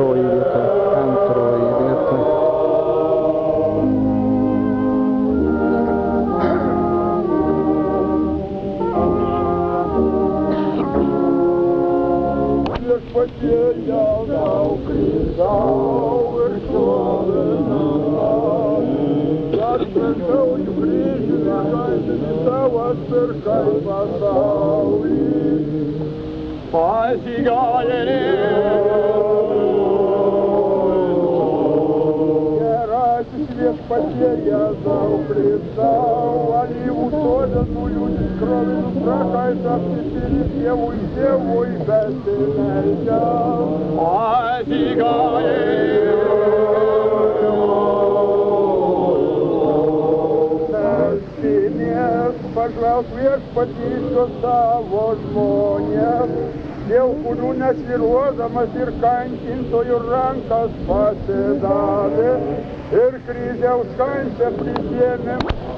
antroji vieta. Viešpatie jaunau Kristau ir šlovinau, atmečiau į kryžių, išaiškini tavo atpirkai pasaulį. Gerasis viešpatie Jėzau Kristau, alyvų sode nuliūdis krovinių prakaitą apsipilį Dievui besimeldžiau. Melskimės, pažvelk viešpatį šios savo žmonės, dėl kurių nesvyruodamas ir kankintojų rankas pasidavė ir kryžiaus kančią prisiėmė.